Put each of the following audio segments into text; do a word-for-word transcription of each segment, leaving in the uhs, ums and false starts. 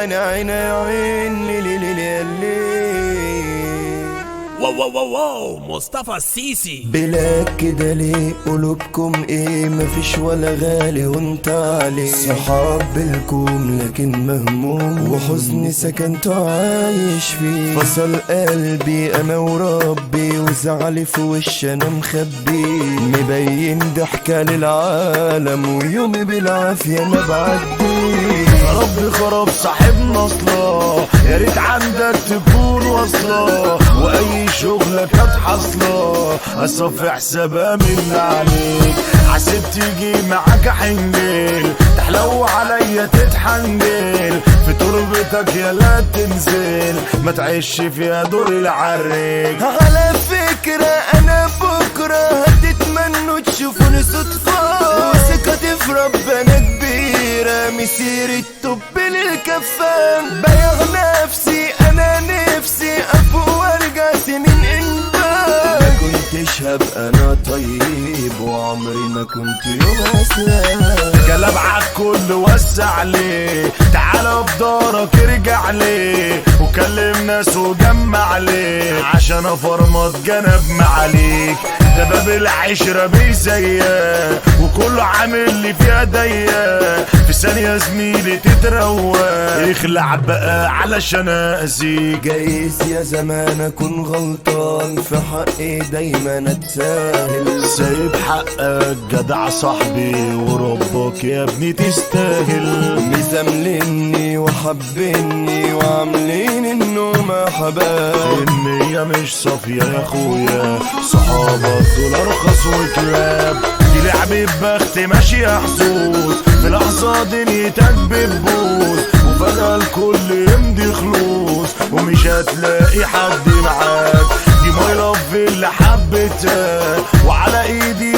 عيني عيني عيني لي لي لي لي. واو واو واو واو مصطفى السيسي. بلاك كده ليه قلوبكم ايه؟ مفيش ولا غالي وانت عليه. صحاب بالكم لكن مهموم وحزن سكنته عايش فيه. فصل قلبي انا وربي وزعلي في وش انا مخبي. مبين ضحكة للعالم ويومي بالعافية انا بعدي. رب خراب صاحبنا اصلا، يا ريت عندك تكون واصله واي شغلك هتحصله. اصفي حسابها من عليك، حسيت تيجي معاك حنجيل تحلو عليا تتحنجل. في تربتك يا لا تنزل ما تعيش فيها دور العريك. على فكرة انا بكرة هتتمنوا تشوفوني صدفة. وثقتي في ربنا كبيرة مسيرة الطب للكفان. بيع نفسي انا نفسي افوق وارجع سنين انبان. ما كنتش هبقى انا طيب وعمري ما كنت يوم اسلام. قلب عالكل وسع ليه، تعالى بدارك ارجع ليه وكلم ناس وجمع ليه عشان افرمط جنب معاليك. ده باب العشرة بيزيا وكله عامل لي فيها ضيق. في ثانية زميلي تتروق اخلع بقى علشان اذيك. جايز يا زمان اكون غلطان في حقي دايما اتساهل. سايب حقك جدع صاحبي وربك يا ابني تستاهل. مزاملني وحبني وعاملين انه ما حباب. النية مش صافية يا اخويا، صحابك دول ارخص وكلاب. دي لعبة بخت ماشية حظوظ، في لحظة دنيتك بتبوظ وفجأة الكل يمضي خلوص ومش هتلاقي حد معاك. دي ماي لاف اللي حبتها وعلى ايدي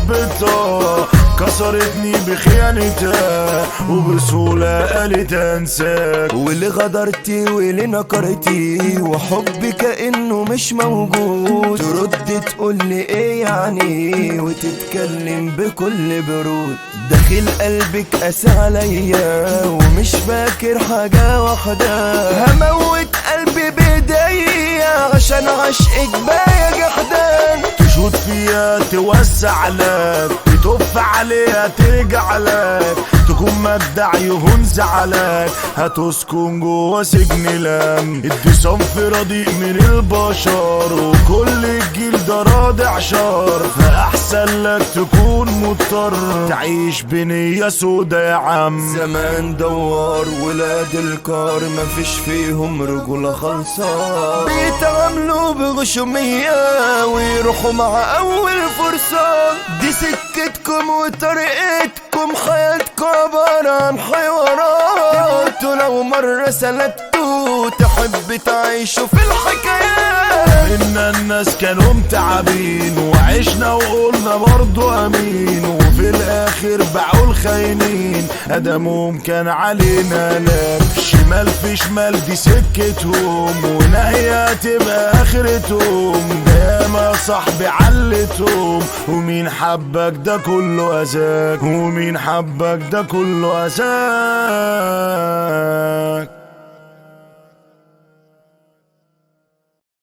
وربتها كسرتني بخيانتها وبسهولة قالت انساك. واللي غدرتي واللي نكرتي وحبي كأنه مش موجود. ترد تقولي ايه يعني وتتكلم بكل برود. داخل قلبك قاسي عليا ومش فاكر حاجة واحدة. هموت قلبي بايديا عشان عشقك بايا جحدان. تشوط فيها توسع لك تطف عليها ترجع لك. تكون مجدع يهون زعلك هتسكن جوا سجن لم. ادي صنف رديء من البشر وكل الجيل ده راضع شر. فاحسن لك تكون مضطر تعيش بنية سودا يا عم. زمان دوار ولاد الكار مفيش فيهم رجولة خلصان. بيتعاملوا بغشومية ويروحوا مع اول فرصة. دي سكتكم وطريقتكم حياتكم عبارة عن حوارات. انتوا لو مرة سلكتوا تحب تعيشوا في الحكايات. ان الناس كانوا متعبين وعشنا وقلنا برضو امين وفي الاخر باعوا الخاينين. ادمهم كان علينا لف شمال في شمال دي سكتهم ونهاية تبقى اخرتهم. ده ياما صاحبي علتهم ومين حبك ده كله اذاك ومين حبك ده كله اذاك.